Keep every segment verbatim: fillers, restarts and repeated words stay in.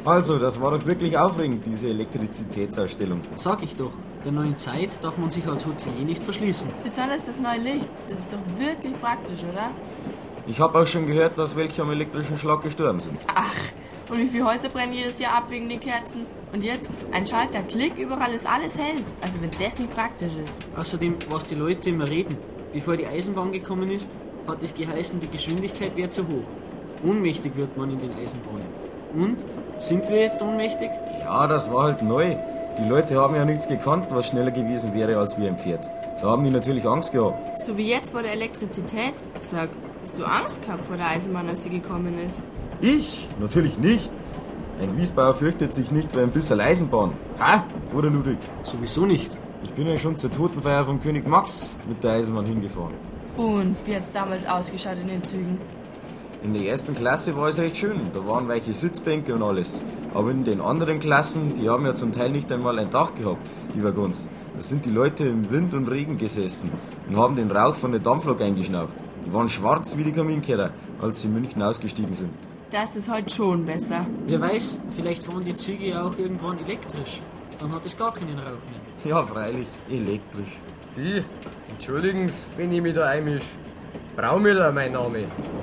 Also, das war doch wirklich aufregend, diese Elektrizitätsausstellung. Sag ich doch, der neuen Zeit darf man sich als Hotelier nicht verschließen. Besonders das neue Licht, das ist doch wirklich praktisch, oder? Ich habe auch schon gehört, dass welche am elektrischen Schlag gestorben sind. Ach, und wie viele Häuser brennen jedes Jahr ab wegen den Kerzen? Und jetzt, ein Schalter, Klick, überall ist alles hell. Also wenn das nicht praktisch ist. Außerdem, was die Leute immer reden, bevor die Eisenbahn gekommen ist, hat es geheißen, die Geschwindigkeit wäre zu hoch. Ohnmächtig wird man in den Eisenbahnen. Und? Sind wir jetzt ohnmächtig? Ja, das war halt neu. Die Leute haben ja nichts gekannt, was schneller gewesen wäre als wie ein Pferd. Da haben die natürlich Angst gehabt. So wie jetzt vor der Elektrizität. Sag, hast du Angst gehabt vor der Eisenbahn, als sie gekommen ist? Ich? Natürlich nicht. Ein Wiesbauer fürchtet sich nicht vor ein bisschen Eisenbahn. Ha? Oder Ludwig? Sowieso nicht. Ich bin ja schon zur Totenfeier von König Max mit der Eisenbahn hingefahren. Und wie hat's damals ausgeschaut in den Zügen? In der ersten Klasse war es recht schön. Da waren weiche Sitzbänke und alles. Aber in den anderen Klassen, die haben ja zum Teil nicht einmal ein Dach gehabt, die Waggons. Da sind die Leute im Wind und Regen gesessen und haben den Rauch von der Dampflok eingeschnauft. Die waren schwarz wie die Kaminkeller, als sie in München ausgestiegen sind. Das ist heute schon besser. Wer weiß, vielleicht waren die Züge ja auch irgendwann elektrisch. Dann hat es gar keinen Rauch mehr. Ja, freilich, elektrisch. Sie, entschuldigen's, wenn ich mich da einmisch. Braumüller, mein Name.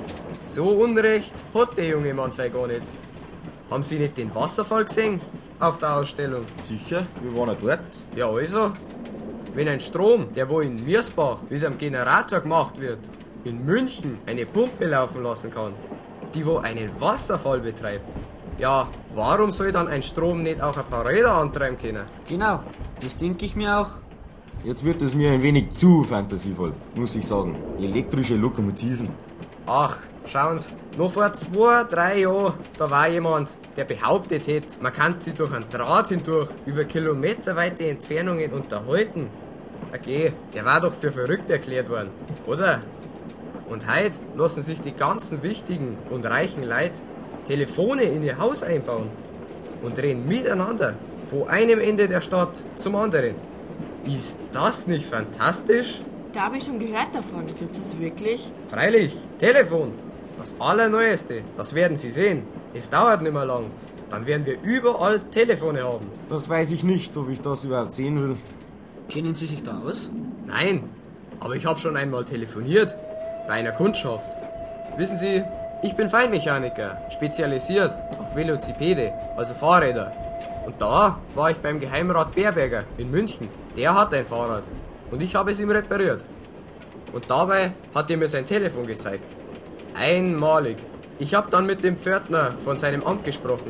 So Unrecht hat der junge Mann vielleicht gar nicht. Haben Sie nicht den Wasserfall gesehen auf der Ausstellung? Sicher, wir waren ja dort. Ja, also. Wenn ein Strom, der wo in Miersbach mit einem Generator gemacht wird, in München eine Pumpe laufen lassen kann, die wo einen Wasserfall betreibt, ja, warum soll dann ein Strom nicht auch ein paar Räder antreiben können? Genau, das denke ich mir auch. Jetzt wird es mir ein wenig zu fantasievoll, muss ich sagen. Elektrische Lokomotiven. Ach, schauen Sie, noch vor zwei, drei Jahren, da war jemand, der behauptet hätte, man kann sich durch einen Draht hindurch über kilometerweite Entfernungen unterhalten. Okay, der war doch für verrückt erklärt worden, oder? Und heute lassen sich die ganzen wichtigen und reichen Leute Telefone in ihr Haus einbauen und reden miteinander von einem Ende der Stadt zum anderen. Ist das nicht fantastisch? Da habe ich schon gehört davon. Gibt es wirklich? Freilich, Telefon. Das Allerneueste. Das werden Sie sehen. Es dauert nicht mehr lang. Dann werden wir überall Telefone haben. Das weiß ich nicht, ob ich das überhaupt sehen will. Kennen Sie sich da aus? Nein, aber ich habe schon einmal telefoniert. Bei einer Kundschaft. Wissen Sie, ich bin Feinmechaniker, spezialisiert auf Velocipede, also Fahrräder. Und da war ich beim Geheimrat Beerberger in München. Der hat ein Fahrrad. Und ich habe es ihm repariert. Und dabei hat er mir sein Telefon gezeigt. Einmalig. Ich habe dann mit dem Pförtner von seinem Amt gesprochen.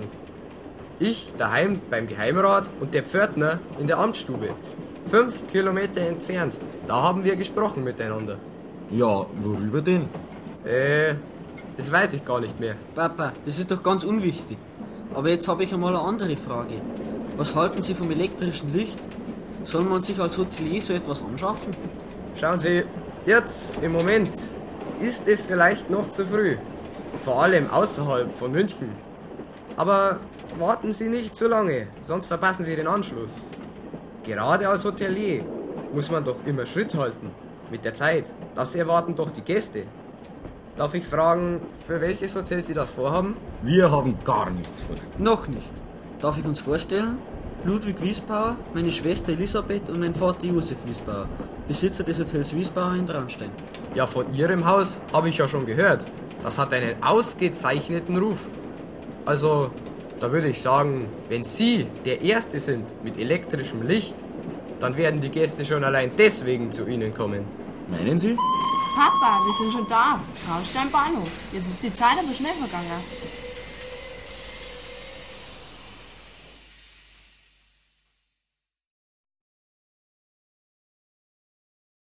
Ich daheim beim Geheimrat und der Pförtner in der Amtsstube. Fünf Kilometer entfernt. Da haben wir gesprochen miteinander. Ja, worüber denn? Äh, das weiß ich gar nicht mehr. Papa, das ist doch ganz unwichtig. Aber jetzt habe ich einmal eine andere Frage. Was halten Sie vom elektrischen Licht? Soll man sich als Hotelier so etwas anschaffen? Schauen Sie, jetzt im Moment ist es vielleicht noch zu früh. Vor allem außerhalb von München. Aber warten Sie nicht zu lange, sonst verpassen Sie den Anschluss. Gerade als Hotelier muss man doch immer Schritt halten mit der Zeit. Das erwarten doch die Gäste. Darf ich fragen, für welches Hotel Sie das vorhaben? Wir haben gar nichts vor. Noch nicht. Darf ich uns vorstellen? Ludwig Wiesbauer, meine Schwester Elisabeth und mein Vater Josef Wiesbauer, Besitzer des Hotels Wiesbauer in Traunstein. Ja, von Ihrem Haus habe ich ja schon gehört. Das hat einen ausgezeichneten Ruf. Also, da würde ich sagen, wenn Sie der Erste sind mit elektrischem Licht, dann werden die Gäste schon allein deswegen zu Ihnen kommen. Meinen Sie? Papa, wir sind schon da. Traunstein Bahnhof. Jetzt ist die Zeit aber schnell vergangen.